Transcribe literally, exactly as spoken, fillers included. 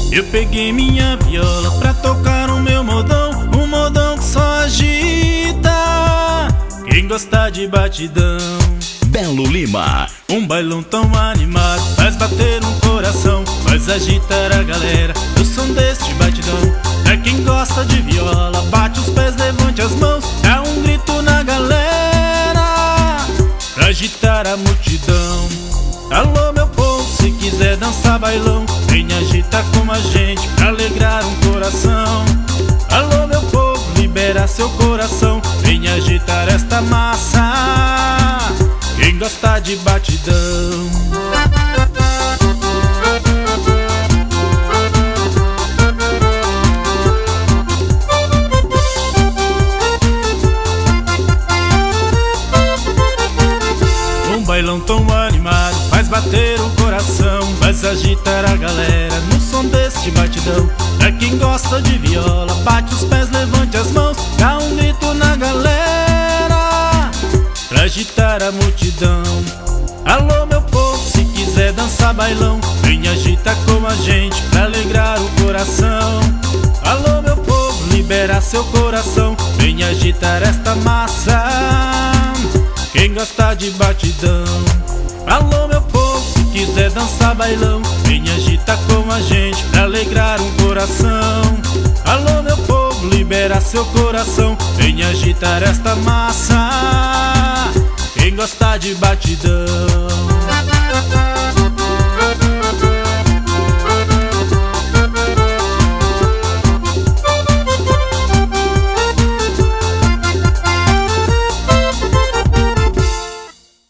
Eu peguei minha viola pra tocar o meu modão, um modão que só agita quem gosta de batidão. Belo Lima. Um bailão tão animado faz bater um coração, faz agitar a galera, o som deste batidão. Pra quem gosta de viola, bate os pés, levante as mãos, dá um grito na galera pra agitar a multidão. Alô meu povo, se quiser dançar bailão, vem agitar com a gente pra alegrar um coração. Alô meu povo, libera seu coração, vem agitar esta massa, quem gosta de batidão. Um bailão tão animado faz bater o coração, faz agitar a galera no som deste batidão. Pra quem gosta de viola, bate os pés, levante as mãos, dá um grito na galera pra agitar a multidão. Alô meu povo, se quiser dançar bailão, vem agitar com a gente pra alegrar o coração. Alô meu povo, libera seu coração, vem agitar esta massa, quem gosta de batidão. Alô meu povo, se quiser dançar bailão, vem agitar com a gente pra alegrar um coração. Alô meu povo, libera seu coração, vem agitar esta massa, quem gosta de batidão.